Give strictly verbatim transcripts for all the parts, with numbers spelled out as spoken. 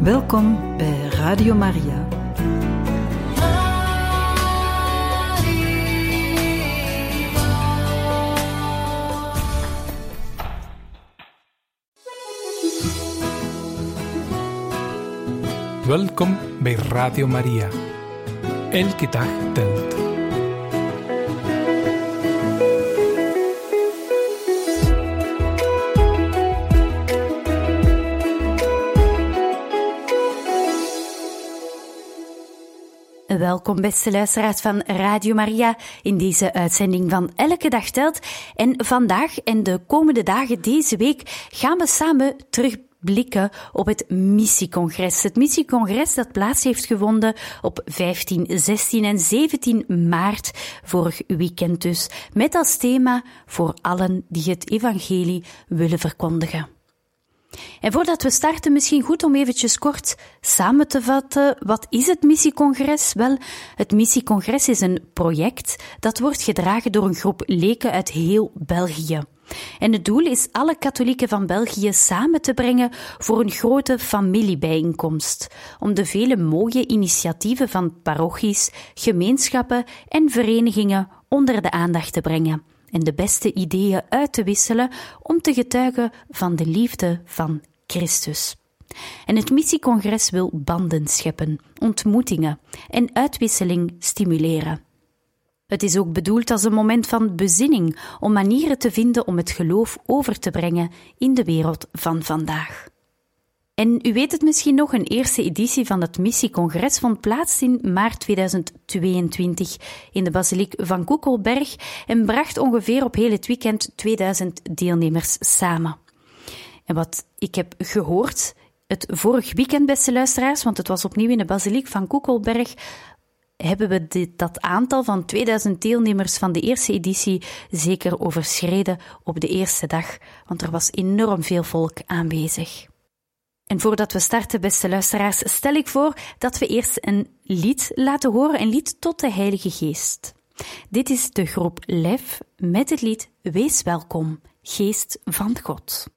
Welkom bij Radio Maria. Welkom bij Radio Maria. Elke dag telt. Welkom beste luisteraars van Radio Maria in deze uitzending van Elke Dag Telt. En vandaag en de komende dagen deze week gaan we samen terugblikken op het Missiecongres. Het Missiecongres dat plaats heeft gevonden op vijftien, zestien en zeventien maart, vorig weekend dus, met als thema voor allen die het evangelie willen verkondigen. En voordat we starten, misschien goed om eventjes kort samen te vatten. Wat is het Missiecongres? Wel, het Missiecongres is een project dat wordt gedragen door een groep leken uit heel België. En het doel is alle katholieken van België samen te brengen voor een grote familiebijeenkomst, om de vele mooie initiatieven van parochies, gemeenschappen en verenigingen onder de aandacht te brengen en de beste ideeën uit te wisselen om te getuigen van de liefde van Christus. En het Missiecongres wil banden scheppen, ontmoetingen en uitwisseling stimuleren. Het is ook bedoeld als een moment van bezinning om manieren te vinden om het geloof over te brengen in de wereld van vandaag. En u weet het misschien nog, een eerste editie van het Missiecongres vond plaats in maart tweeduizend tweeëntwintig in de basiliek van Koekelberg en bracht ongeveer op heel het weekend tweeduizend deelnemers samen. En wat ik heb gehoord, het vorig weekend, beste luisteraars, want het was opnieuw in de basiliek van Koekelberg, hebben we dit, dat aantal van tweeduizend deelnemers van de eerste editie zeker overschreden op de eerste dag, want er was enorm veel volk aanwezig. En voordat we starten, beste luisteraars, stel ik voor dat we eerst een lied laten horen, een lied tot de Heilige Geest. Dit is de groep Lef met het lied Wees welkom, Geest van God.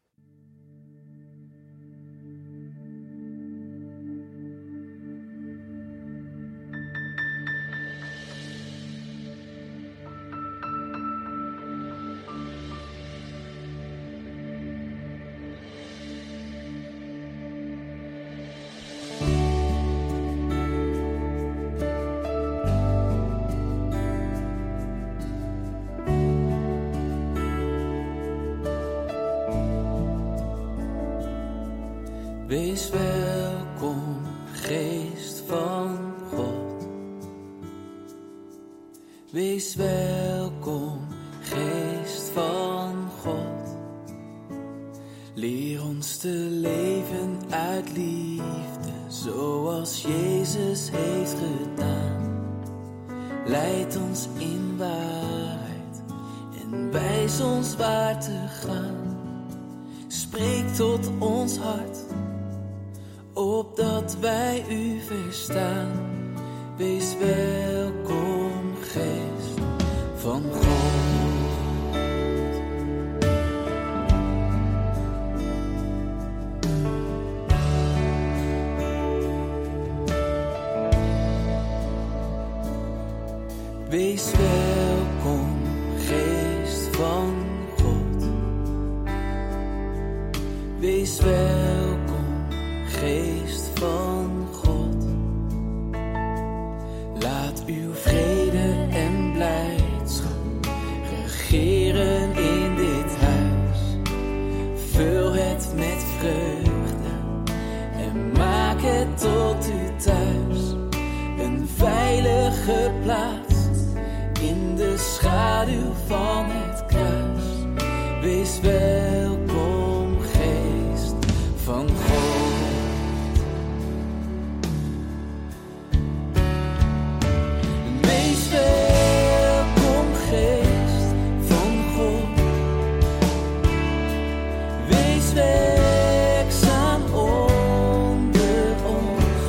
Wees welkom, Geest van God. Wees welkom, Geest van God. Leer ons te leven uit liefde, zoals Jezus heeft gedaan. Leid ons in waarheid en wijs ons waar te gaan. Spreek tot ons hart, opdat wij u verstaan. Wees welkom, Geest van God. Wees welkom, Geest van God. Wees welkom, Geest van God. Laat uw vrede en blijdschap regeren in dit huis. Vul het met vreugde en maak het tot u thuis. Een veilige plaats in de schaduw van het kruis. Wees welkom, Geest van God. Wees welkom, Geest van God. Wees werkzaam onder ons.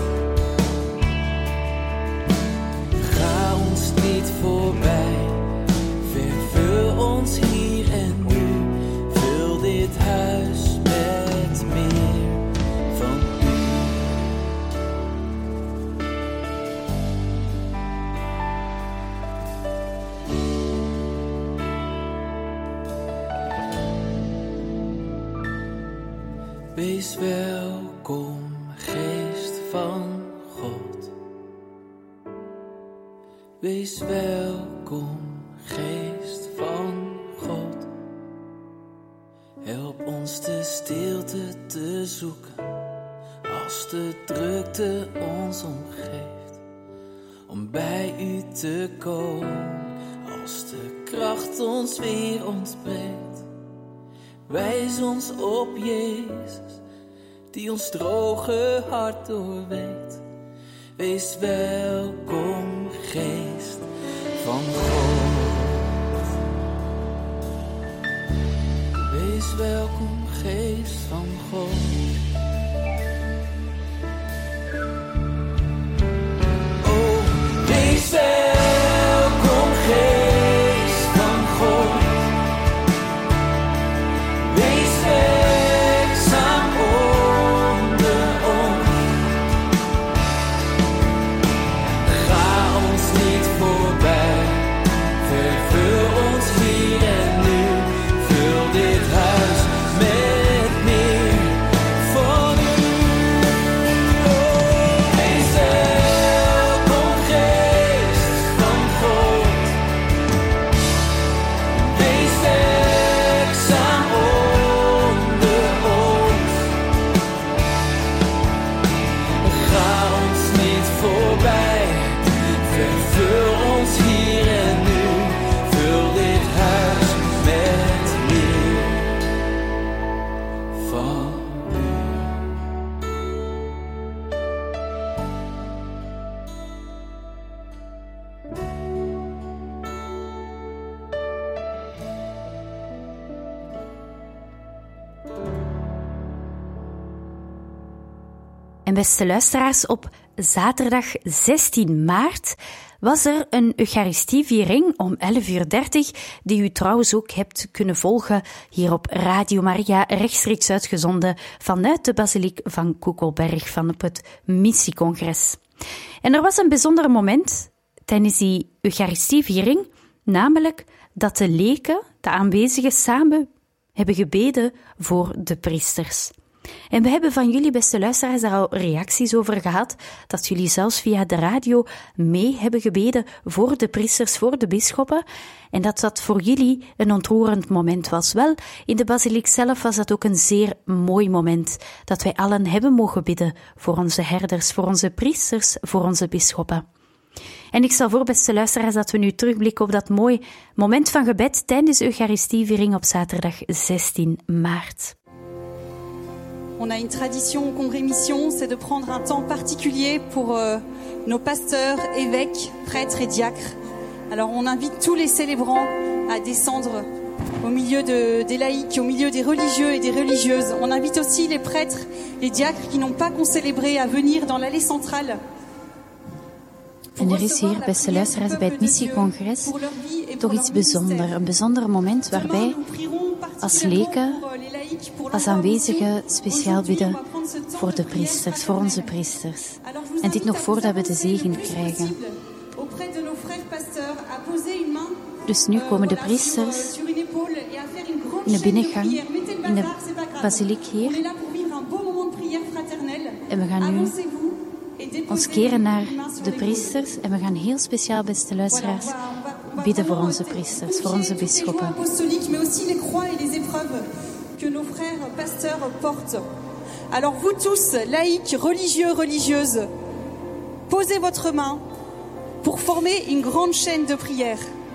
Ga ons niet voorbij, vervul ons hier en nu. Vul Wees welkom, Geest van God. Wees welkom, Geest van God. Help ons de stilte te zoeken, als de drukte ons omgeeft. Om bij u te komen, als de kracht ons weer ontbreekt. Wijs ons op Jezus, die ons droge hart doorweekt. Wees welkom, Geest van God. Wees welkom, Geest van God. Oh, wees welkom, Geest van God. Wees werkzaam onder ons. Ga ons niet voorbij. Vervul ons hier en nu. Vul dit huis met meer van u. Oh, wees welkom, Geest van God. Wees werkzaam onder ons. Ga ons niet voorbij. Vervul ons hier en nu. Vul dit huis met meer van u. En beste luisteraars, op zaterdag zestien maart was er een Eucharistieviering om elf uur dertig, die u trouwens ook hebt kunnen volgen hier op Radio Maria, rechtstreeks uitgezonden vanuit de basiliek van Koekelberg van op het Missiecongres. En er was een bijzonder moment tijdens die Eucharistieviering, namelijk dat de leken, de aanwezigen, samen hebben gebeden voor de priesters. En we hebben van jullie, beste luisteraars, daar al reacties over gehad, dat jullie zelfs via de radio mee hebben gebeden voor de priesters, voor de bisschoppen, en dat dat voor jullie een ontroerend moment was. Wel, in de basiliek zelf was dat ook een zeer mooi moment, dat wij allen hebben mogen bidden voor onze herders, voor onze priesters, voor onze bisschoppen. En ik stel voor, beste luisteraars, dat we nu terugblikken op dat mooi moment van gebed tijdens de Eucharistieviering op zaterdag zestien maart. On a une tradition au Congrès Mission, c'est de prendre un temps particulier pour euh, nos pasteurs, évêques, prêtres et diacres. Alors on invite tous les célébrants à descendre au milieu de, des laïcs, au milieu des religieux et des religieuses. On invite aussi les prêtres, les diacres qui n'ont pas concélébré à venir dans l'allée centrale. En er is hier, beste luisteraars, bij het Missiecongres toch iets bijzonders. Een bijzonder moment waarbij als leken, als aanwezigen speciaal bidden voor de priesters, voor onze priesters. En dit nog voordat we de zegen krijgen. Dus nu komen de priesters in de binnengang, in de basiliek hier. En we gaan nu ons keren naar de priesters en we gaan heel speciaal, beste luisteraars, bidden voor onze priesters, voor onze bisschoppen. Alors vous tous, laïcs, religieux, religieuses, posez votre main pour former une grande chaîne de prière.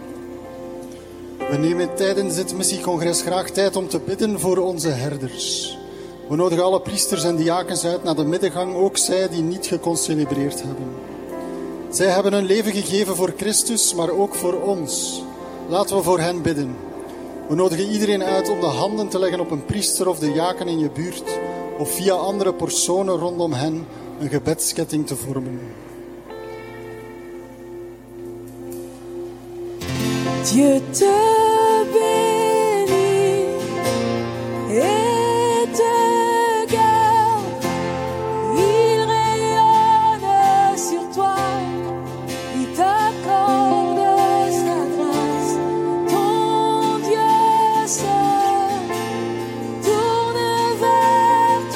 We nemen tijdens het Missiecongres graag tijd om te bidden voor onze herders. We nodigen alle priesters en diakens uit naar de middengang, ook zij die niet geconcelebreerd hebben. Zij hebben hun leven gegeven voor Christus, maar ook voor ons. Laten we voor hen bidden. We nodigen iedereen uit om de handen te leggen op een priester of diaken in je buurt, of via andere personen rondom hen een gebedsketting te vormen. Dieu te bénit et te garde, il rayonne sur toi, il t'accorde sa grâce, ton Dieu se tourne vers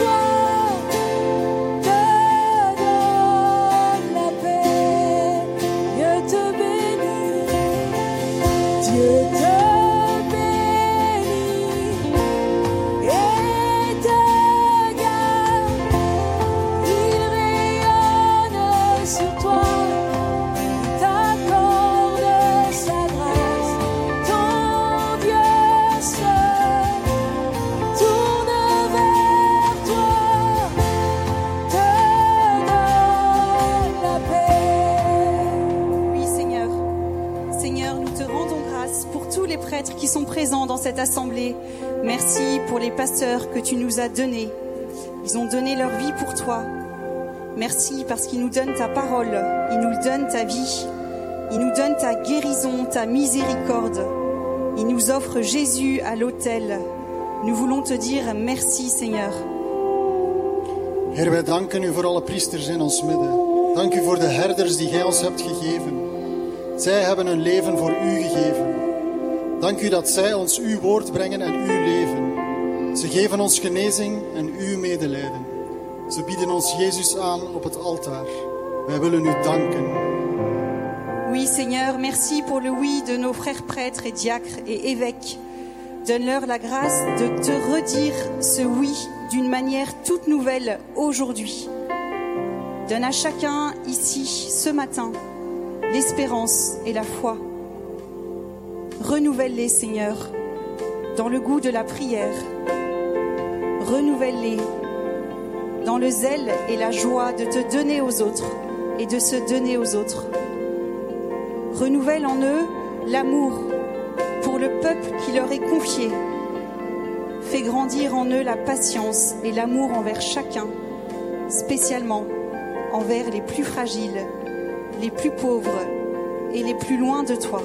Merci pour les pasteurs que tu nous as donnés. Ils ont donné leur vie pour toi. Merci parce qu'ils nous donnent ta parole, ils nous donnent ta vie, ils nous donnent ta guérison, ta miséricorde. Ils nous offrent Jésus à l'autel. Nous voulons te dire merci, Seigneur. Heer, wij danken u voor alle priesters in ons midden. Dank u voor de herders die gij ons hebt gegeven. Zij hebben hun leven voor u gegeven. Dank u dat zij ons uw woord brengen en uw leven. Ze geven ons genezing en uw medelijden. Ze bieden ons Jezus aan op het altaar. Wij willen u danken. Oui, Seigneur, merci pour le oui de nos frères prêtres et diacres et évêques. Donne-leur la grâce de te redire ce oui d'une manière toute nouvelle aujourd'hui. Donne à chacun ici, ce matin, l'espérance et la foi. Renouvelle-les, Seigneur, dans le goût de la prière. Renouvelle-les dans le zèle et la joie de te donner aux autres et de se donner aux autres. Renouvelle en eux l'amour pour le peuple qui leur est confié. Fais grandir en eux la patience et l'amour envers chacun, spécialement envers les plus fragiles, les plus pauvres et les plus loin de toi.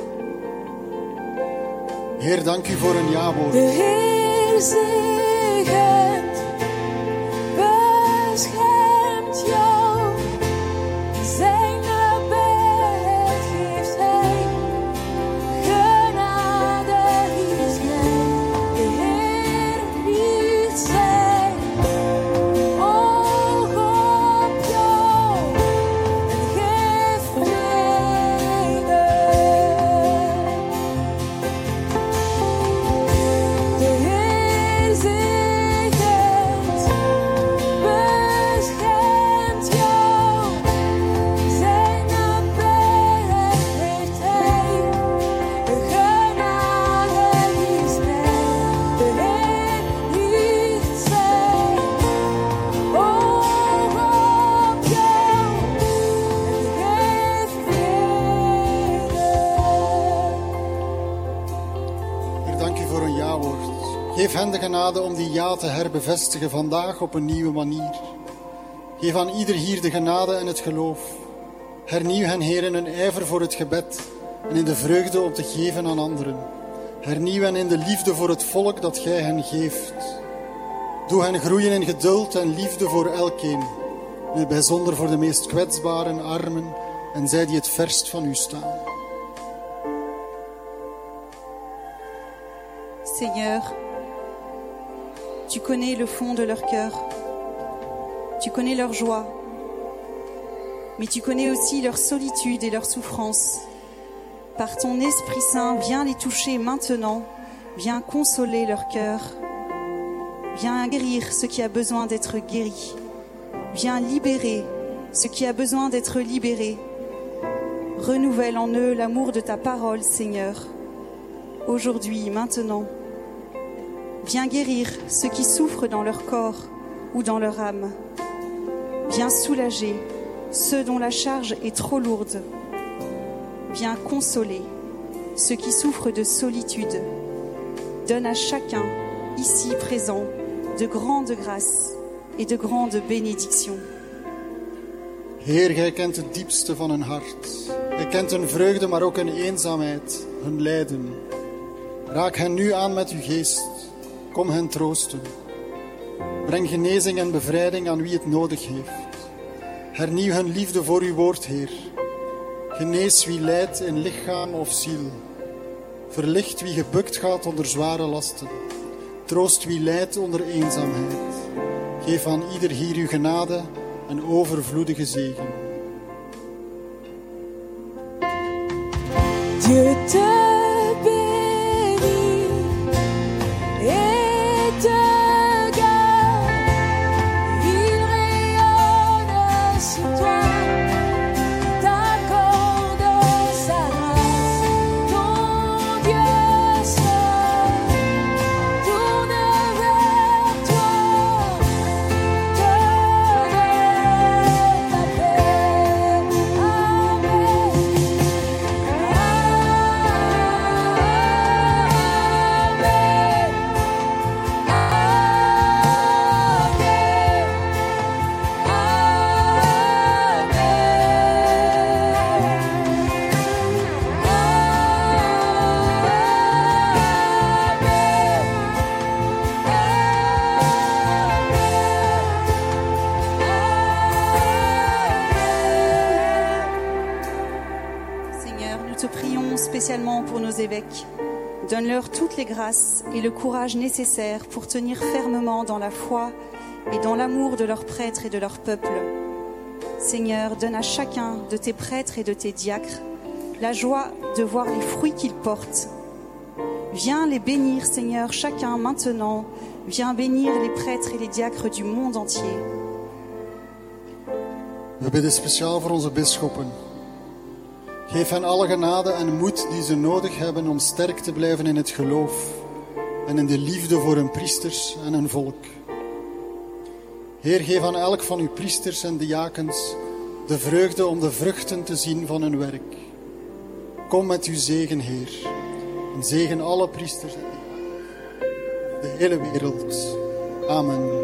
Heer, dank u voor een ja-woord. De Heer zegent, beschermt jou. Zijn nabijheid geeft Hij, genade is Hij. De Heer richt zijn oog op jou en geeft vrede. De Heer zegent, beschermt jou. Zijn nabijheid heeft Hij, genade is Hij. De Heer richt zijn oog op jou en geeft vrede. Heer, dank u voor een ja-woord. Geef hen de genade om die ja te herbevestigen vandaag op een nieuwe manier. Geef aan ieder hier de genade en het geloof. Hernieuw hen, Heer, in hun ijver voor het gebed en in de vreugde om te geven aan anderen. Hernieuw hen in de liefde voor het volk dat gij hen geeft. Doe hen groeien in geduld en liefde voor elkeen. In het bijzonder voor de meest kwetsbaren, armen en zij die het verst van u staan. Seigneur, tu connais le fond de leur cœur, tu connais leur joie, mais tu connais aussi leur solitude et leur souffrance. Par ton Esprit Saint, viens les toucher maintenant, viens consoler leur cœur, viens guérir ce qui a besoin d'être guéri, viens libérer ce qui a besoin d'être libéré. Renouvelle en eux l'amour de ta parole, Seigneur, aujourd'hui, maintenant. Viens guérir ceux qui souffrent dans leur corps ou dans leur âme. Viens soulager ceux dont la charge est trop lourde. Viens consoler ceux qui souffrent de solitude. Donne à chacun, ici présent, de grandes grâces et de grandes bénédictions. Heer, gij kent het diepste van hun hart. Gij kent hun vreugde, maar ook hun eenzaamheid, hun lijden. Raak hen nu aan met uw geest. Kom hen troosten. Breng genezing en bevrijding aan wie het nodig heeft. Hernieuw hun liefde voor uw woord, Heer. Genees wie lijdt in lichaam of ziel. Verlicht wie gebukt gaat onder zware lasten. Troost wie lijdt onder eenzaamheid. Geef aan ieder hier uw genade en overvloedige zegen. Dieu te bénit et te garde. Il rayonne sur toi, t'accorde sa grâce. Ton Dieu seul tourne vers toi, te donne la paix. Amen. évêques. Donne-leur toutes les grâces et le courage nécessaires pour tenir fermement dans la foi et dans l'amour de leurs prêtres et de leur peuple. Seigneur, donne à chacun de tes prêtres et de tes diacres la joie de voir les fruits qu'ils portent. Viens les bénir, Seigneur, chacun maintenant. Viens bénir les prêtres et les diacres du monde entier. We bidden speciaal voor onze bisschoppen. Geef hen alle genade en moed die ze nodig hebben om sterk te blijven in het geloof en in de liefde voor hun priesters en hun volk. Heer, geef aan elk van uw priesters en diakens de vreugde om de vruchten te zien van hun werk. Kom met uw zegen, Heer, en zegen alle priesters en diakens, de hele wereld. Amen.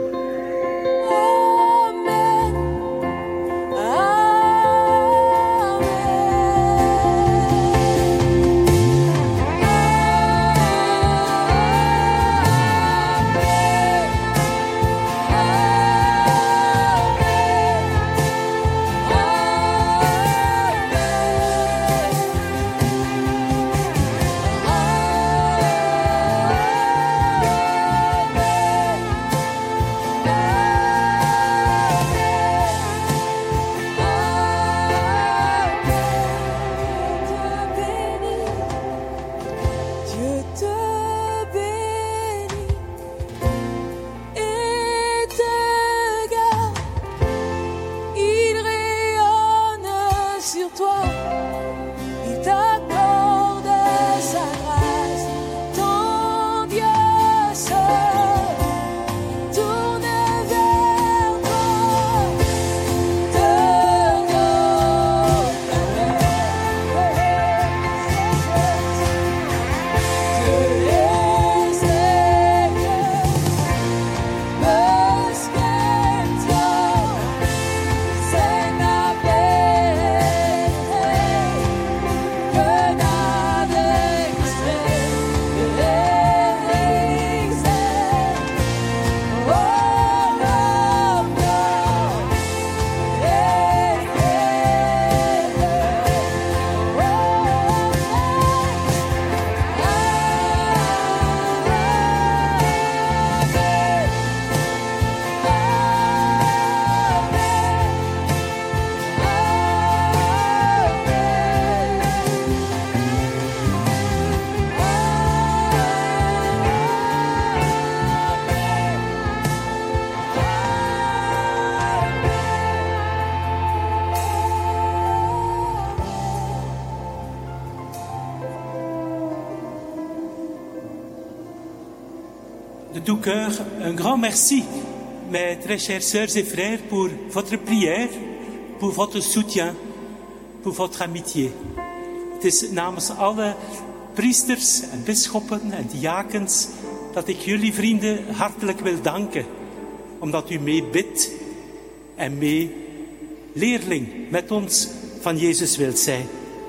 De tout cœur, un grand merci, mes très chères sœurs et frères, pour votre prière, pour votre soutien, pour votre amitié. Het is namens alle priesters en bisschoppen en diakens dat ik jullie vrienden hartelijk wil danken. Omdat u mee bidt en mee leerling met ons van Jezus wilt zijn.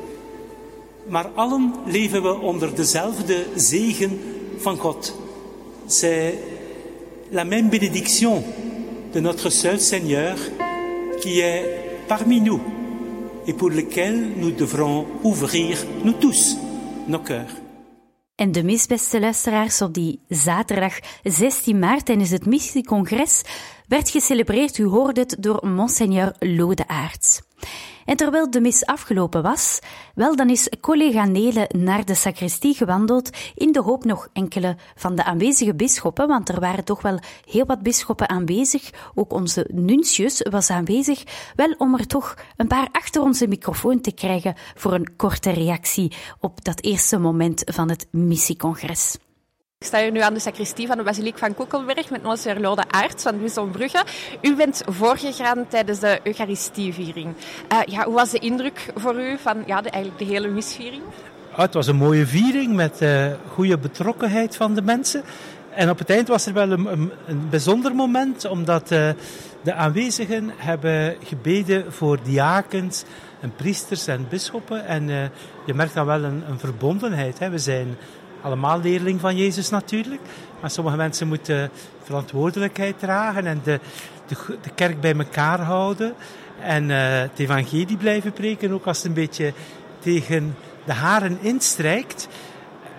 Maar allen leven we onder dezelfde zegen van God. C'est la même bénédiction de notre seul Seigneur qui est parmi nous et pour lequel nous devrons ouvrir, nous tous, nos cœurs. En de mis, beste luisteraars, op die zaterdag zestien maart tijdens het missiecongres werd gecelebreerd, u hoorde het, door Monseigneur Lode Aerts. En terwijl de mis afgelopen was, wel, dan is collega Nele naar de sacristie gewandeld in de hoop nog enkele van de aanwezige bisschoppen, want er waren toch wel heel wat bisschoppen aanwezig, ook onze nuntius was aanwezig, wel om er toch een paar achter onze microfoon te krijgen voor een korte reactie op dat eerste moment van het missiecongres. Ik sta hier nu aan de sacristie van de basiliek van Koekelberg met Monseigneur Lode Aerts van Bisdom Brugge. U bent voorgegaan tijdens de Eucharistieviering. Uh, ja, hoe was de indruk voor u van ja, de, eigenlijk de hele misviering? Oh, het was een mooie viering met uh, goede betrokkenheid van de mensen. En op het eind was er wel een, een, een bijzonder moment, omdat uh, de aanwezigen hebben gebeden voor diakens en priesters en bisschoppen. En uh, je merkt dan wel een, een verbondenheid. Hè. We zijn allemaal leerling van Jezus natuurlijk. Maar sommige mensen moeten verantwoordelijkheid dragen en de, de, de kerk bij elkaar houden. En uh, het evangelie blijven preken, ook als het een beetje tegen de haren instrijkt.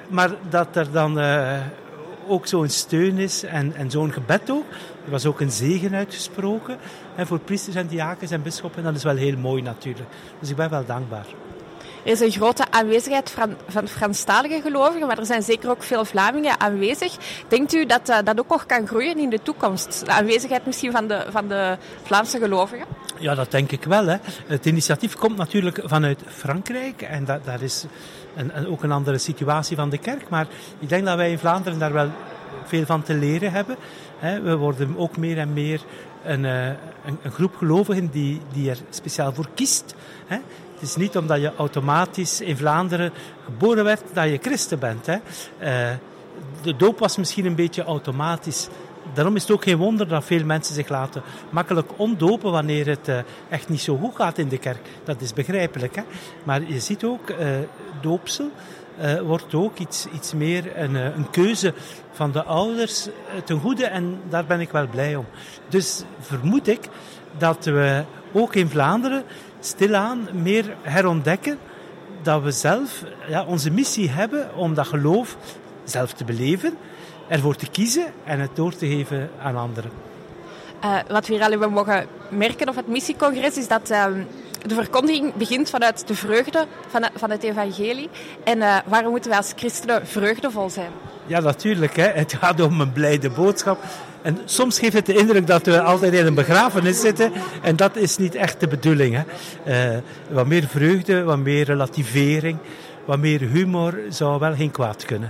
maar dat er dan uh, ook zo'n steun is en, en zo'n gebed ook. Er was ook een zegen uitgesproken hè, voor priesters en diakens en bisschoppen. Dat is wel heel mooi natuurlijk. Dus ik ben wel dankbaar. Er is een grote aanwezigheid van, van Franstalige gelovigen, maar er zijn zeker ook veel Vlamingen aanwezig. Denkt u dat uh, dat ook nog kan groeien in de toekomst? De aanwezigheid misschien van de, van de Vlaamse gelovigen? Ja, dat denk ik wel. Hè. Het initiatief komt natuurlijk vanuit Frankrijk en dat, dat is een, een, ook een andere situatie van de kerk. Maar ik denk dat wij in Vlaanderen daar wel veel van te leren hebben. Hè. We worden ook meer en meer een, een, een groep gelovigen die, die er speciaal voor kiest. Hè. Het is niet omdat je automatisch in Vlaanderen geboren werd dat je christen bent. Hè. Uh, de doop was misschien een beetje automatisch. Daarom is het ook geen wonder dat veel mensen zich laten makkelijk ontdopen wanneer het uh, echt niet zo goed gaat in de kerk. Dat is begrijpelijk. Hè. Maar je ziet ook, uh, doopsel uh, wordt ook iets, iets meer een, uh, een keuze van de ouders uh, ten goede. En daar ben ik wel blij om. Dus vermoed ik dat we ook in Vlaanderen stilaan meer herontdekken dat we zelf ja, onze missie hebben om dat geloof zelf te beleven, ervoor te kiezen en het door te geven aan anderen. Uh, wat we hier al hebben mogen merken op het missiecongres is dat uh, de verkondiging begint vanuit de vreugde van, van het evangelie. En uh, waarom moeten wij als christenen vreugdevol zijn? Ja, natuurlijk. Hè. Het gaat om een blijde boodschap. En soms geeft het de indruk dat we altijd in een begrafenis zitten. En dat is niet echt de bedoeling. Hè. Uh, wat meer vreugde, wat meer relativering, wat meer humor zou wel geen kwaad kunnen.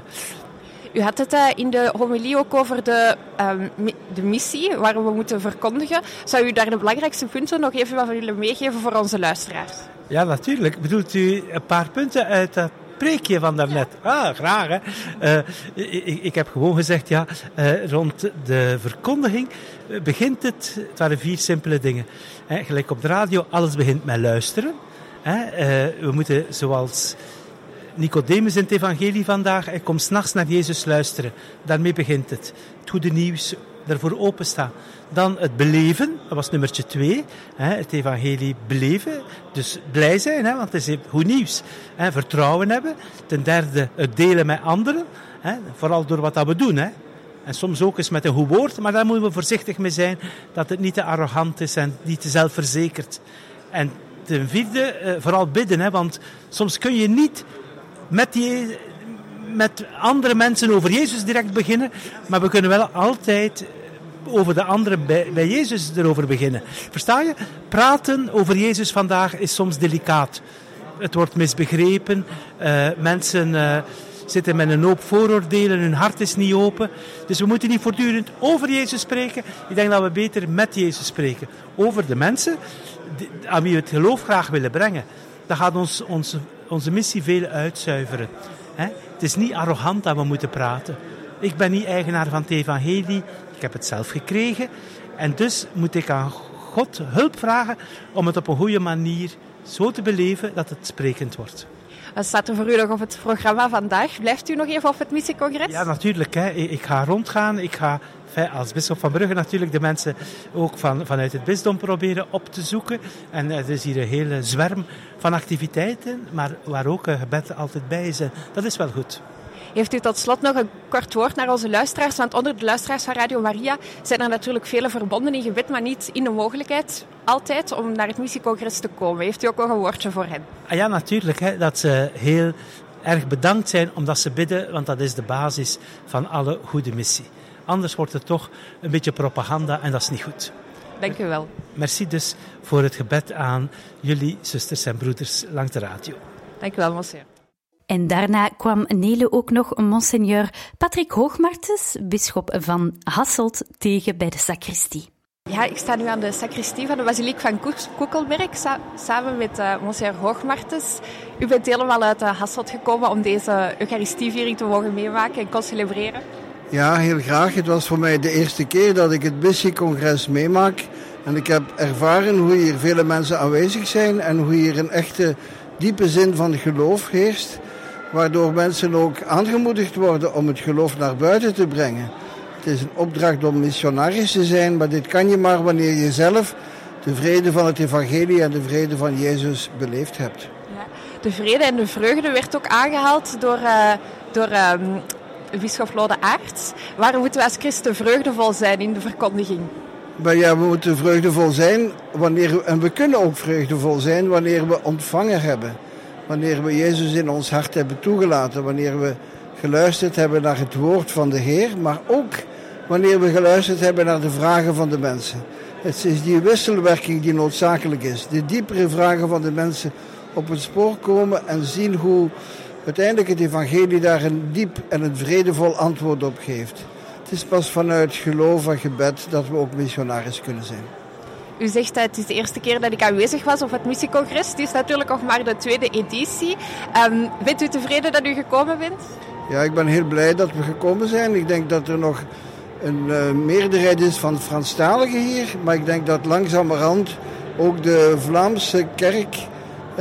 U had het uh, in de homilie ook over de, um, de missie waar we moeten verkondigen. Zou u daar de belangrijkste punten nog even wat willen meegeven voor onze luisteraars? Ja, natuurlijk. Bedoelt u een paar punten uit dat preekje van daarnet? Ah, graag. Hè? Uh, ik, ik heb gewoon gezegd, ja, uh, rond de verkondiging begint het, het waren vier simpele dingen. Hè, gelijk op de radio, alles begint met luisteren. Hè? Uh, we moeten, zoals Nicodemus in het evangelie vandaag, hij komt 's nachts naar Jezus luisteren. Daarmee begint het. Het goede nieuws, daarvoor openstaan. Dan het beleven, dat was nummertje twee. Hè, het evangelie beleven, dus blij zijn, hè, want het is goed nieuws. Hè, vertrouwen hebben. Ten derde het delen met anderen, hè, vooral door wat dat we doen. Hè. En soms ook eens met een goed woord, maar daar moeten we voorzichtig mee zijn dat het niet te arrogant is en niet te zelfverzekerd. En ten vierde, uh, vooral bidden, hè, want soms kun je niet met, die, met andere mensen over Jezus direct beginnen, maar we kunnen wel altijd over de anderen bij, bij Jezus erover beginnen. Versta je? Praten over Jezus vandaag is soms delicaat. Het wordt misbegrepen. Uh, mensen uh, zitten met een hoop vooroordelen. Hun hart is niet open. Dus we moeten niet voortdurend over Jezus spreken. Ik denk dat we beter met Jezus spreken. Over de mensen die, aan wie we het geloof graag willen brengen. Dat gaat ons, ons, onze missie veel uitzuiveren. Hè? Het is niet arrogant dat we moeten praten. Ik ben niet eigenaar van het evangelie. Ik heb het zelf gekregen. En dus moet ik aan God hulp vragen om het op een goede manier zo te beleven dat het sprekend wordt. Wat staat er voor u nog op het programma vandaag? Blijft u nog even op het missiecongres? Ja, natuurlijk. Hè. Ik ga rondgaan. Ik ga als bisschop van Brugge natuurlijk de mensen ook van, vanuit het bisdom proberen op te zoeken. En er is hier een hele zwerm van activiteiten, maar waar ook een gebed altijd bij is. En dat is wel goed. Heeft u tot slot nog een kort woord naar onze luisteraars? Want onder de luisteraars van Radio Maria zijn er natuurlijk vele verbonden in gebed, maar niet in de mogelijkheid altijd om naar het missiecongres te komen. Heeft u ook nog een woordje voor hen? Ah ja, natuurlijk. Hè, dat ze heel erg bedankt zijn omdat ze bidden, want dat is de basis van alle goede missie. Anders wordt het toch een beetje propaganda en dat is niet goed. Dank u wel. Merci dus voor het gebed aan jullie zusters en broeders langs de radio. Dank u wel, monsieur. En daarna kwam Nele ook nog monseigneur Patrick Hoogmartens, bisschop van Hasselt, tegen bij de sacristie. Ja, ik sta nu aan de sacristie van de basiliek van Koekelberg, sa- samen met uh, monseigneur Hoogmartens. U bent helemaal uit uh, Hasselt gekomen om deze Eucharistieviering te mogen meemaken en concelebreren. Ja, heel graag. Het was voor mij de eerste keer dat ik het missiecongres meemaak. En ik heb ervaren hoe hier vele mensen aanwezig zijn en hoe hier een echte diepe zin van geloof heerst. Waardoor mensen ook aangemoedigd worden om het geloof naar buiten te brengen. Het is een opdracht om missionaris te zijn, maar dit kan je maar wanneer je zelf de vrede van het evangelie en de vrede van Jezus beleefd hebt. Ja, de vrede en de vreugde werd ook aangehaald door, uh, door um, bisschop Lode Aerts. Waarom moeten wij als christen vreugdevol zijn in de verkondiging? Maar ja, we moeten vreugdevol zijn wanneer we, en we kunnen ook vreugdevol zijn wanneer we ontvangen hebben. Wanneer we Jezus in ons hart hebben toegelaten. Wanneer we geluisterd hebben naar het woord van de Heer. Maar ook wanneer we geluisterd hebben naar de vragen van de mensen. Het is die wisselwerking die noodzakelijk is. De diepere vragen van de mensen op het spoor komen en zien hoe uiteindelijk het evangelie daar een diep en een vredevol antwoord op geeft. Het is pas vanuit geloof en gebed dat we ook missionaris kunnen zijn. U zegt dat het is de eerste keer dat ik aanwezig was op het missiecongres. Het is natuurlijk nog maar de tweede editie. Um, bent u tevreden dat u gekomen bent? Ja, ik ben heel blij dat we gekomen zijn. Ik denk dat er nog een uh, meerderheid is van Franstaligen hier. Maar ik denk dat langzamerhand ook de Vlaamse kerk uh,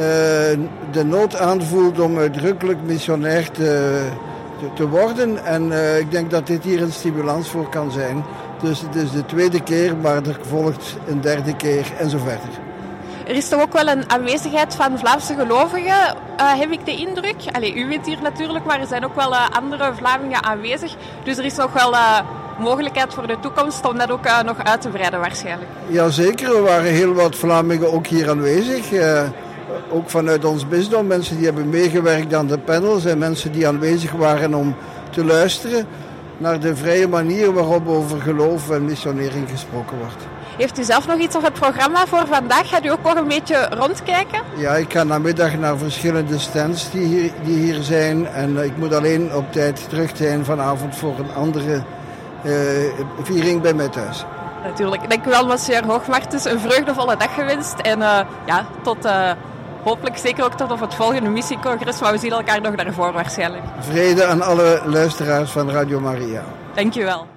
de nood aanvoelt om uitdrukkelijk missionair te, te, te worden. En uh, ik denk dat dit hier een stimulans voor kan zijn. Dus het is de tweede keer, maar er volgt een derde keer en zo verder. Er is toch ook wel een aanwezigheid van Vlaamse gelovigen, uh, heb ik de indruk. Allee, u bent hier natuurlijk, maar er zijn ook wel uh, andere Vlamingen aanwezig. Dus er is nog wel uh, mogelijkheid voor de toekomst om dat ook uh, nog uit te breiden waarschijnlijk. Jazeker, er waren heel wat Vlamingen ook hier aanwezig. Uh, ook vanuit ons bisdom, mensen die hebben meegewerkt aan de panels en mensen die aanwezig waren om te luisteren naar de vrije manier waarop over geloof en missionering gesproken wordt. Heeft u zelf nog iets op het programma voor vandaag? Gaat u ook nog een beetje rondkijken? Ja, ik ga namiddag naar verschillende stands die hier, die hier zijn. En uh, ik moet alleen op tijd terug zijn vanavond voor een andere uh, viering bij mij thuis. Natuurlijk. Dank u wel, monsieur Hoogmartens. Een vreugdevolle dag gewenst. En uh, ja, tot uh, hopelijk zeker ook tot op het volgende missiecongres. Maar we zien elkaar nog daarvoor waarschijnlijk. Vrede aan alle luisteraars van Radio Maria. Dank u wel.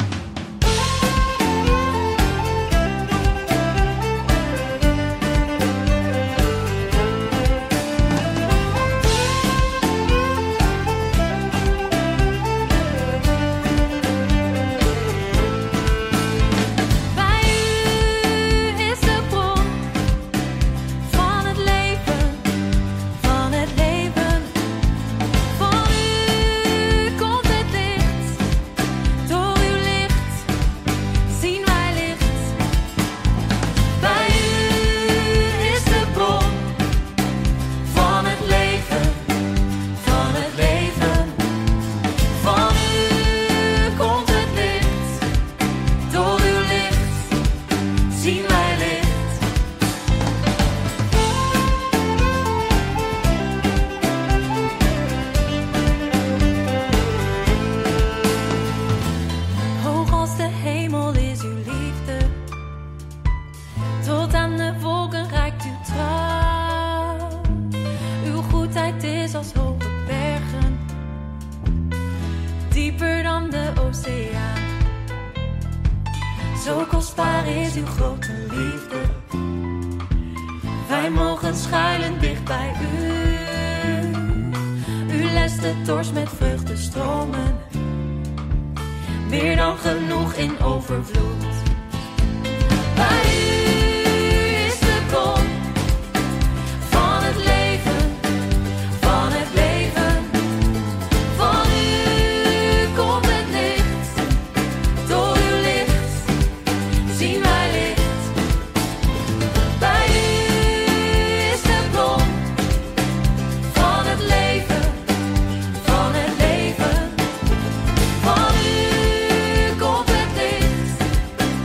Zo kostbaar is uw grote liefde. Wij mogen schuilen dicht bij u. U lest de dorst met vreugdestromen. Meer dan genoeg in overvloed. Bij u is de bron van het leven, van het leven. Van u komt het licht, door uw licht zien wij licht. Bij u is de bron van het leven, van het leven. Van u komt het licht,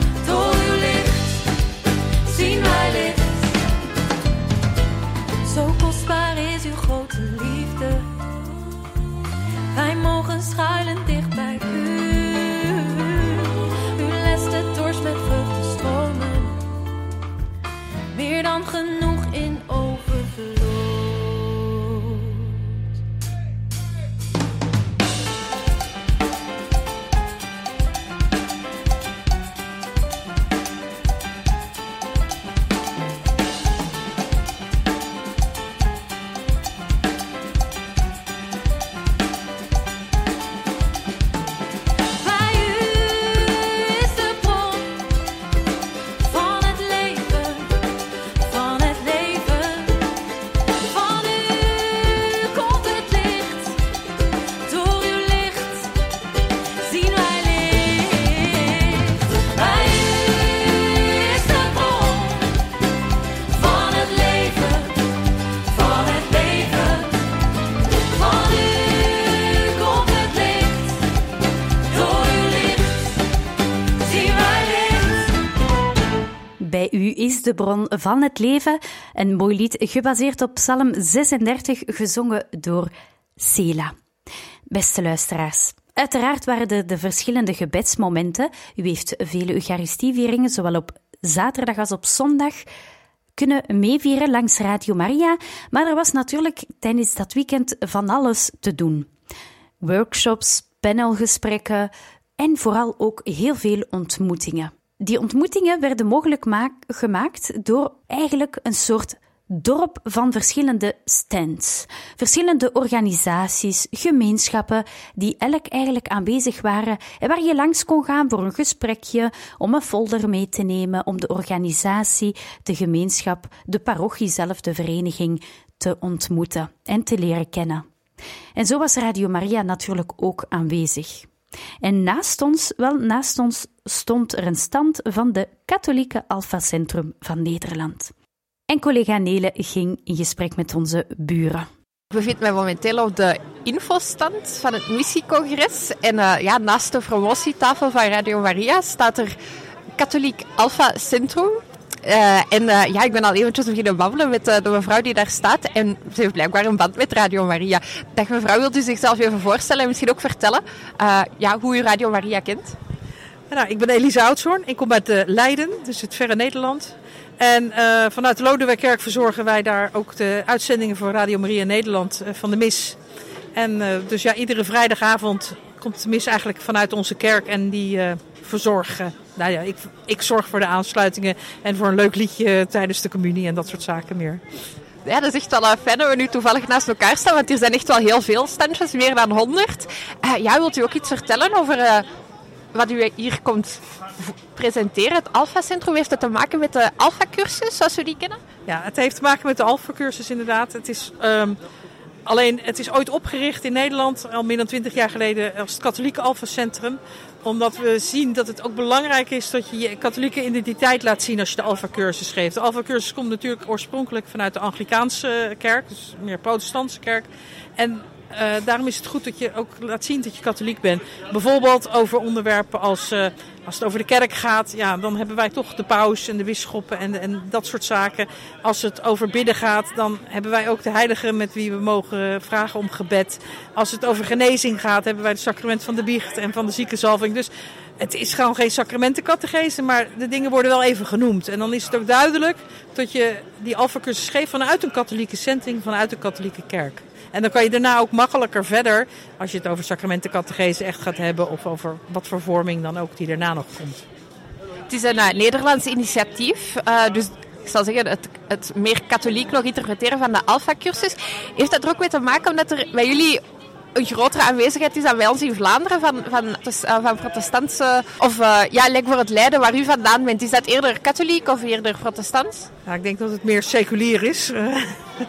bij u is de bron van het leven. Een mooi lied gebaseerd op Psalm zesendertig, gezongen door Sela. Beste luisteraars, uiteraard waren er de verschillende gebedsmomenten. U heeft vele Eucharistievieringen, zowel op zaterdag als op zondag, kunnen meevieren langs Radio Maria. Maar er was natuurlijk tijdens dat weekend van alles te doen. Workshops, panelgesprekken en vooral ook heel veel ontmoetingen. Die ontmoetingen werden mogelijk maak- gemaakt door eigenlijk een soort dorp van verschillende stands. Verschillende organisaties, gemeenschappen die elk eigenlijk aanwezig waren en waar je langs kon gaan voor een gesprekje, om een folder mee te nemen, om de organisatie, de gemeenschap, de parochie zelf, de vereniging te ontmoeten en te leren kennen. En zo was Radio Maria natuurlijk ook aanwezig. En naast ons, wel naast ons, stond er een stand van de Katholieke Alpha Centrum van Nederland. En collega Nele ging in gesprek met onze buren. Ik bevind mij momenteel op de infostand van het missiecongres. En uh, ja, naast de promotietafel van Radio Maria staat er Katholiek Alpha Centrum. Uh, en uh, ja, ik ben al eventjes beginnen babbelen met uh, de mevrouw die daar staat. En ze heeft blijkbaar een band met Radio Maria. Dag mevrouw, wilt u zichzelf even voorstellen en misschien ook vertellen uh, ja, hoe u Radio Maria kent? Nou, ik ben Elise Oudshoorn. Ik kom uit uh, Leiden, dus het verre Nederland. En uh, vanuit de Lodewijkkerk verzorgen wij daar ook de uitzendingen voor Radio Maria Nederland uh, van de mis. En uh, dus ja, iedere vrijdagavond komt de mis eigenlijk vanuit onze kerk en die uh, verzorgen. Nou ja, ik, ik zorg voor de aansluitingen en voor een leuk liedje tijdens de communie en dat soort zaken meer. Ja, dat is echt wel uh, fijn dat we nu toevallig naast elkaar staan, want er zijn echt wel heel veel standjes, meer dan honderd. Uh, ja, wilt u ook iets vertellen over uh, wat u hier komt presenteren? Het Alpha Centrum, heeft het te maken met de Alpha cursus, zoals we die kennen? Ja, het heeft te maken met de Alpha cursus inderdaad. Het is... Um, Alleen, het is ooit opgericht in Nederland, al meer dan twintig jaar geleden, als het Katholieke Alpha Centrum. Omdat we zien dat het ook belangrijk is dat je je katholieke identiteit laat zien als je de Alpha cursus geeft. De Alpha cursus komt natuurlijk oorspronkelijk vanuit de Anglicaanse kerk, dus meer protestantse kerk. En uh, daarom is het goed dat je ook laat zien dat je katholiek bent. Bijvoorbeeld over onderwerpen als, uh, als het over de kerk gaat, ja, dan hebben wij toch de paus en de bisschoppen en, en dat soort zaken. Als het over bidden gaat, dan hebben wij ook de heiligen met wie we mogen vragen om gebed. Als het over genezing gaat, hebben wij het sacrament van de biecht en van de ziekenzalving. Dus het is gewoon geen sacramentencatechese, maar de dingen worden wel even genoemd. En dan is het ook duidelijk dat je die Alpha-cursus geeft vanuit een katholieke setting, vanuit een katholieke kerk. En dan kan je daarna ook makkelijker verder, als je het over sacramentencatechese echt gaat hebben, of over wat voor vorming dan ook die daarna nog komt. Het is een uh, Nederlands initiatief, uh, dus ik zal zeggen, het, het meer katholiek nog interpreteren van de Alpha-cursus. Heeft dat er ook mee te maken omdat er bij jullie een grotere aanwezigheid is dan bij ons in Vlaanderen van, van, van protestantse, of uh, ja, lijkt voor het Leiden waar u vandaan bent. Is dat eerder katholiek of eerder protestants? Ja, ik denk dat het meer seculier is. uh,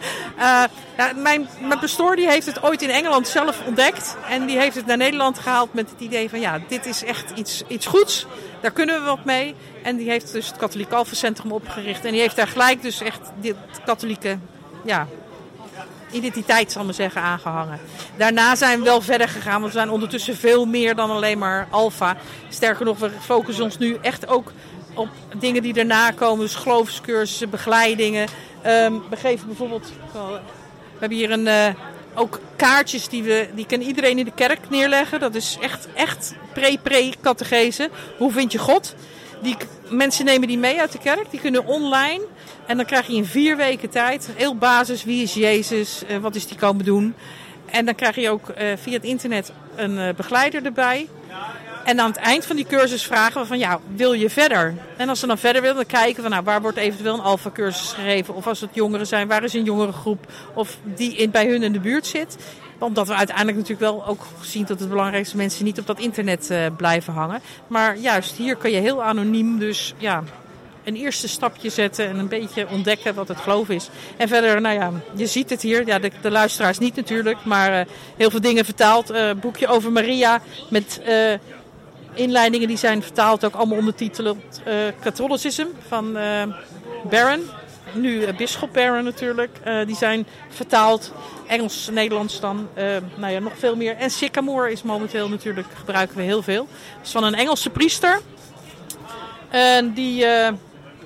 ja, mijn, mijn pastoor die heeft het ooit in Engeland zelf ontdekt en die heeft het naar Nederland gehaald met het idee van ja, dit is echt iets, iets goeds. Daar kunnen we wat mee. En die heeft dus het Katholiek Alpha Centrum opgericht en die heeft daar gelijk dus echt dit katholieke, ja, identiteit, zal ik maar zeggen, aangehangen. Daarna zijn we wel verder gegaan, want we zijn ondertussen veel meer dan alleen maar Alpha. Sterker nog, we focussen ons nu echt ook op dingen die daarna komen. Dus geloofscursussen, begeleidingen. Um, we geven bijvoorbeeld, we hebben hier een, uh, ook kaartjes die we, die kan iedereen in de kerk neerleggen. Dat is echt, echt pre-pre-catechese. Hoe vind je God? Die mensen nemen die mee uit de kerk, die kunnen online. En dan krijg je in vier weken tijd, heel basis, wie is Jezus, uh, wat is die komen doen. En dan krijg je ook uh, via het internet een uh, begeleider erbij. En aan het eind van die cursus vragen we van, ja, wil je verder? En als ze dan verder willen, dan kijken we, nou, waar wordt eventueel een Alpha-cursus gegeven? Of als het jongeren zijn, waar is een jongerengroep? Of die in, bij hun in de buurt zit. Omdat we uiteindelijk natuurlijk wel ook zien dat het belangrijkste mensen niet op dat internet uh, blijven hangen. Maar juist hier kan je heel anoniem dus ja, een eerste stapje zetten en een beetje ontdekken wat het geloof is. En verder, nou ja, je ziet het hier. Ja, de, de luisteraars niet natuurlijk, maar uh, heel veel dingen vertaald. Uh, boekje over Maria met uh, inleidingen die zijn vertaald, ook allemaal ondertiteld uh, Catholicism van uh, Barron. Nu uh, Bisschop Barron natuurlijk. Uh, die zijn vertaald. Engels, Nederlands dan. Uh, nou ja, nog veel meer. En Sycamore is momenteel natuurlijk, gebruiken we heel veel. Dat is van een Engelse priester. En die, uh,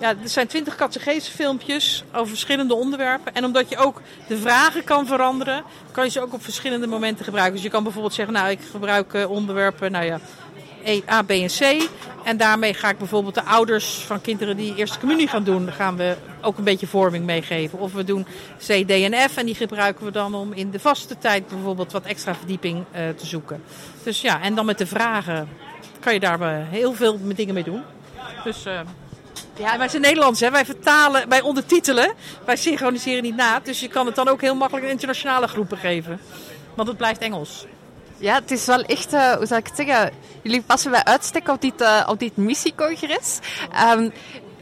ja, er zijn twintig catechesefilmpjes over verschillende onderwerpen. En omdat je ook de vragen kan veranderen, kan je ze ook op verschillende momenten gebruiken. Dus je kan bijvoorbeeld zeggen, nou ik gebruik uh, onderwerpen, nou ja, A, B en C. En daarmee ga ik bijvoorbeeld de ouders van kinderen die eerste communie gaan doen, daar gaan we ook een beetje vorming meegeven. Of we doen C, D en F en die gebruiken we dan om in de vaste tijd bijvoorbeeld wat extra verdieping uh, te zoeken. Dus ja, en dan met de vragen kan je daar uh, heel veel dingen mee doen. Dus uh, ja, wij zijn Nederlands, hè? Wij vertalen, wij ondertitelen, wij synchroniseren niet na. Dus je kan het dan ook heel makkelijk in internationale groepen geven. Want het blijft Engels. Ja, het is wel echt, uh, hoe zal ik het zeggen, jullie passen bij uitstek op dit, uh, op dit missiecongres. Um,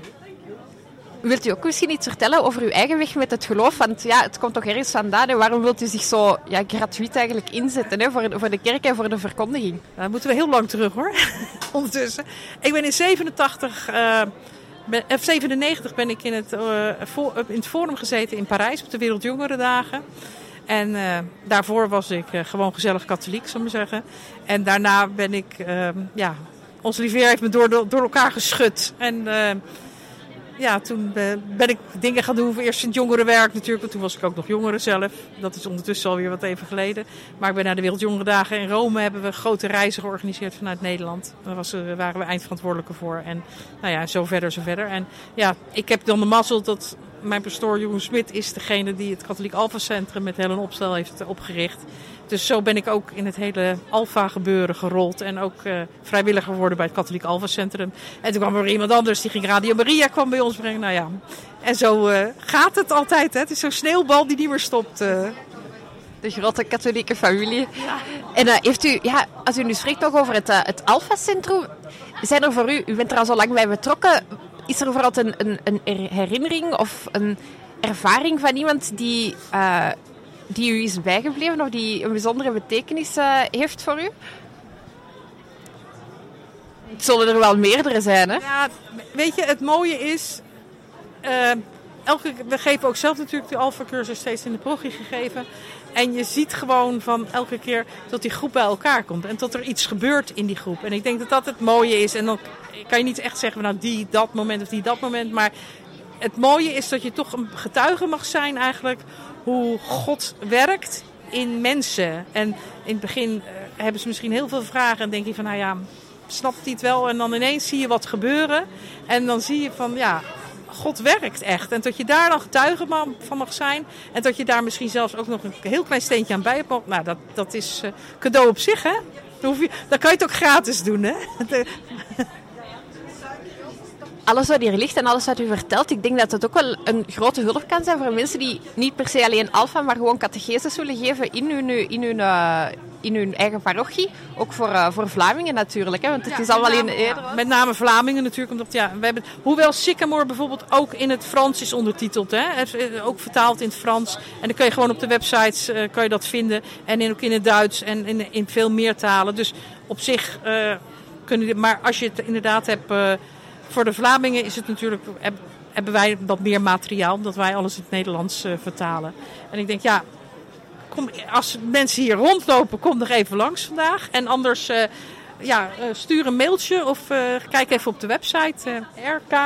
wilt u ook misschien iets vertellen over uw eigen weg met het geloof? Want ja, het komt toch ergens vandaan. En waarom wilt u zich zo ja, gratuit eigenlijk inzetten hè, voor, de, voor de kerk en voor de verkondiging? Nou, dan moeten we heel lang terug hoor, ondertussen. Ik ben in zevenentachtig... Uh, ben, of zevenennegentig ben ik in het, uh, voor, in het Forum gezeten in Parijs op de Wereldjongerendagen. En uh, daarvoor was ik uh, gewoon gezellig katholiek, zal ik maar zeggen. En daarna ben ik, uh, ja, ons Livier heeft me door, door elkaar geschud. En uh, ja, toen uh, ben ik dingen gaan doen voor eerst in het jongerenwerk natuurlijk. Want toen was ik ook nog jongere zelf. Dat is ondertussen alweer wat even geleden. Maar ik ben naar de Wereldjongerendagen in Rome. Hebben we grote reizen georganiseerd vanuit Nederland. Daar was, uh, waren we eindverantwoordelijke voor. En nou ja, zo verder, zo verder. En ja, ik heb dan de mazzel dat mijn pastoor Jeroen Smit is degene die het Katholiek Alpha Centrum met Helen Opstel heeft opgericht. Dus zo ben ik ook in het hele Alpha gebeuren gerold en ook uh, vrijwilliger geworden bij het Katholiek Alpha Centrum. En toen kwam er iemand anders, die ging Radio Maria kwam bij ons brengen. Nou ja, en zo uh, gaat het altijd. Hè? Het is zo'n sneeuwbal die niet meer stopt. Uh. De grote katholieke familie. Ja. En uh, heeft u, ja, als u nu spreekt nog over het, uh, het Alpha Centrum, zijn er voor u, u bent er al zo lang bij betrokken, is er bijvoorbeeld een, een, een herinnering of een ervaring van iemand die, uh, die u is bijgebleven of die een bijzondere betekenis uh, heeft voor u? Het zullen er wel meerdere zijn, hè? Ja, weet je, het mooie is, uh, elke, we geven ook zelf natuurlijk de Alpha-cursus steeds in de parochie gegeven. En je ziet gewoon van elke keer dat die groep bij elkaar komt. En dat er iets gebeurt in die groep. En ik denk dat dat het mooie is. En dan kan je niet echt zeggen, nou die dat moment of die dat moment. Maar het mooie is dat je toch een getuige mag zijn eigenlijk hoe God werkt in mensen. En in het begin uh, hebben ze misschien heel veel vragen. En denk je van, nou ja, snapt hij het wel? En dan ineens zie je wat gebeuren. En dan zie je van, ja, God werkt echt. En dat je daar dan getuige van mag zijn. En dat je daar misschien zelfs ook nog een heel klein steentje aan bij hebt. Nou, dat, dat is uh, cadeau op zich, hè? Dan, hoef je, dan kan je het ook gratis doen, hè? Alles wat hier ligt en alles wat u vertelt, ik denk dat het ook wel een grote hulp kan zijn voor mensen die niet per se alleen alfa, maar gewoon catecheses willen geven in hun, in hun, uh, in hun eigen parochie. Ook voor, uh, voor Vlamingen natuurlijk, hè? Want het ja, is allemaal name, in... Ja, met name Vlamingen natuurlijk, omdat ja, we hebben, hoewel Sycamore bijvoorbeeld ook in het Frans is ondertiteld, hè? Het is ook vertaald in het Frans. En dan kun je gewoon op de websites uh, kan je dat vinden. En in, ook in het Duits en in, in veel meer talen. Dus op zich uh, kunnen die, maar als je het inderdaad hebt... Uh, Voor de Vlamingen is het natuurlijk, hebben wij wat meer materiaal, omdat wij alles in het Nederlands uh, vertalen. En ik denk, ja, kom, als mensen hier rondlopen, kom nog even langs vandaag. En anders, uh, ja, uh, stuur een mailtje of uh, kijk even op de website. Uh, R K,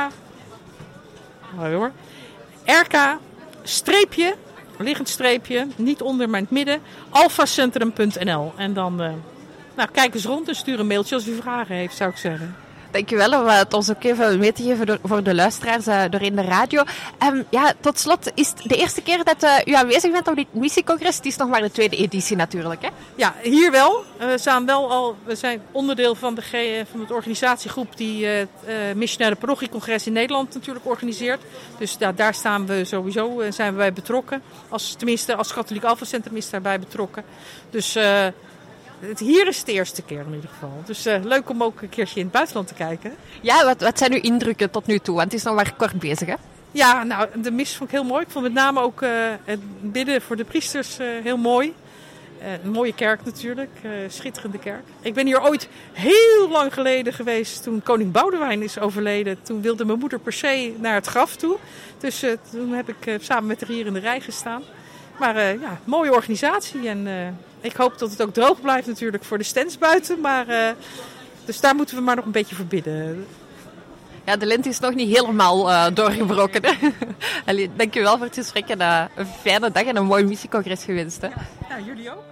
oh, hoor, R K, streepje, liggend streepje, niet onder, maar in het midden, alphacentrum punt n l. En dan, uh, nou, kijk eens rond en stuur een mailtje als u vragen heeft, zou ik zeggen. Dankjewel om het ons ook even mee te geven door, voor de luisteraars uh, door in de radio. Um, ja, tot slot is het de eerste keer dat uh, u aanwezig bent op dit missiecongres. Het is nog maar de tweede editie natuurlijk, hè? Ja, hier wel. Uh, we, zijn wel al, we zijn onderdeel van de, van de organisatiegroep die het uh, uh, missionaire parochiecongres in Nederland natuurlijk organiseert. Dus uh, daar staan we sowieso, uh, zijn we bij betrokken. Als, tenminste, als Katholiek Alpha Centrum is daarbij betrokken. Dus... Uh, Het, hier is het de eerste keer in ieder geval. Dus uh, leuk om ook een keertje in het buitenland te kijken. Ja, wat, wat zijn uw indrukken tot nu toe? Want het is nog maar kort bezig, hè? Ja, nou, de mis vond ik heel mooi. Ik vond met name ook uh, het bidden voor de priesters uh, heel mooi. Uh, een mooie kerk natuurlijk, uh, schitterende kerk. Ik ben hier ooit heel lang geleden geweest toen koning Boudewijn is overleden. Toen wilde mijn moeder per se naar het graf toe. Dus uh, toen heb ik uh, samen met haar hier in de rij gestaan. Maar uh, ja, mooie organisatie en... Uh, Ik hoop dat het ook droog blijft natuurlijk voor de stands buiten. Maar, uh, dus daar moeten we maar nog een beetje voor bidden. Ja, de lente is nog niet helemaal uh, doorgebroken. Hè? Allee, dank u wel voor het gesprek en uh, een fijne dag en een mooi missiecongres gewenst. Hè? Ja, jullie ook.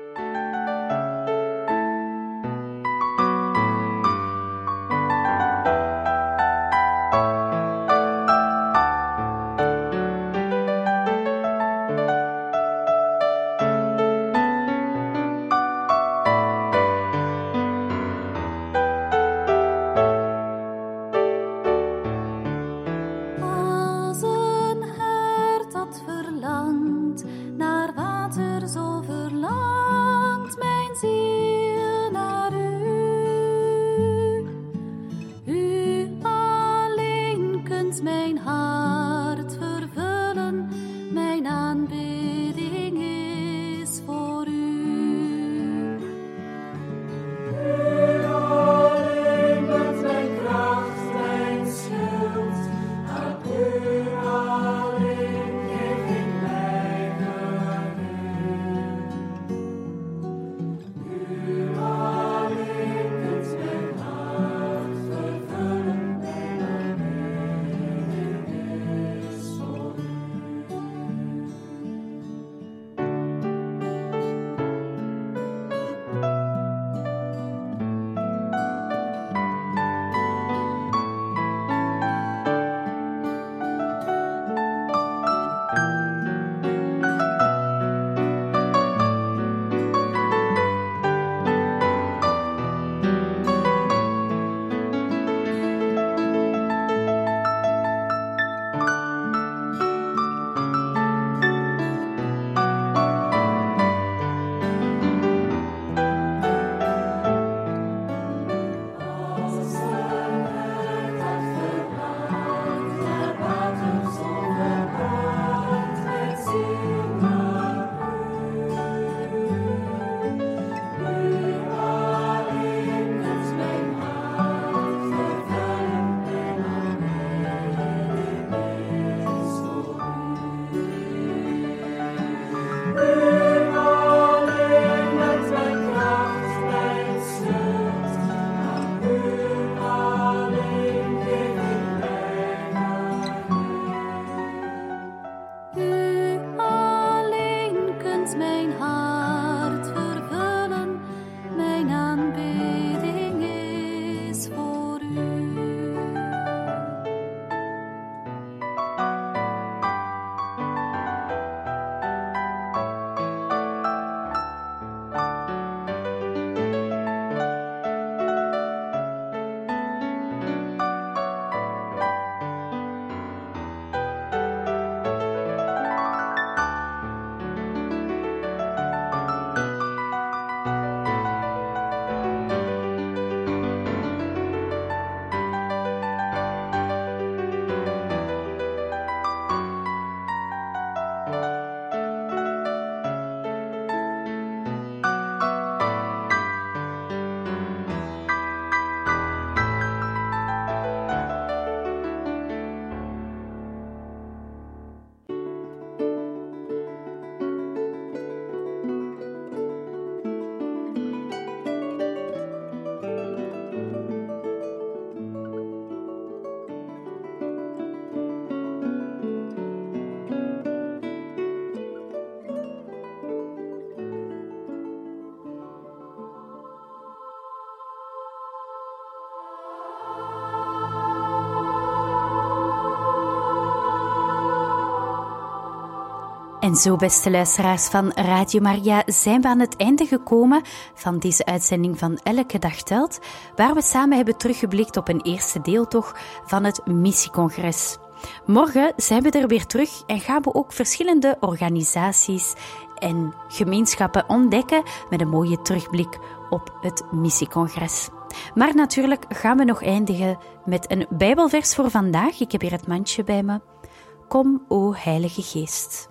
En zo, beste luisteraars van Radio Maria, zijn we aan het einde gekomen van deze uitzending van Elke Dag Telt, waar we samen hebben teruggeblikt op een eerste deel toch van het missiecongres. Morgen zijn we er weer terug en gaan we ook verschillende organisaties en gemeenschappen ontdekken met een mooie terugblik op het missiecongres. Maar natuurlijk gaan we nog eindigen met een Bijbelvers voor vandaag. Ik heb hier het mandje bij me. Kom, o Heilige Geest.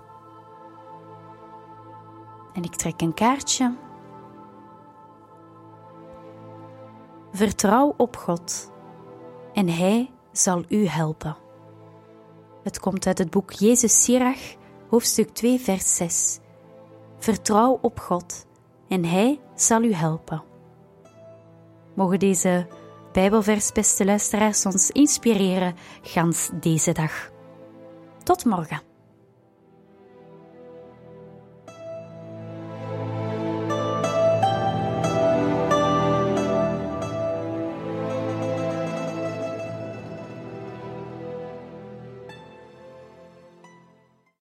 En ik trek een kaartje. Vertrouw op God en Hij zal u helpen. Het komt uit het boek Jezus Sirach, hoofdstuk twee, vers zes. Vertrouw op God en Hij zal u helpen. Mogen deze Bijbelvers, beste luisteraars, ons inspireren gans deze dag. Tot morgen.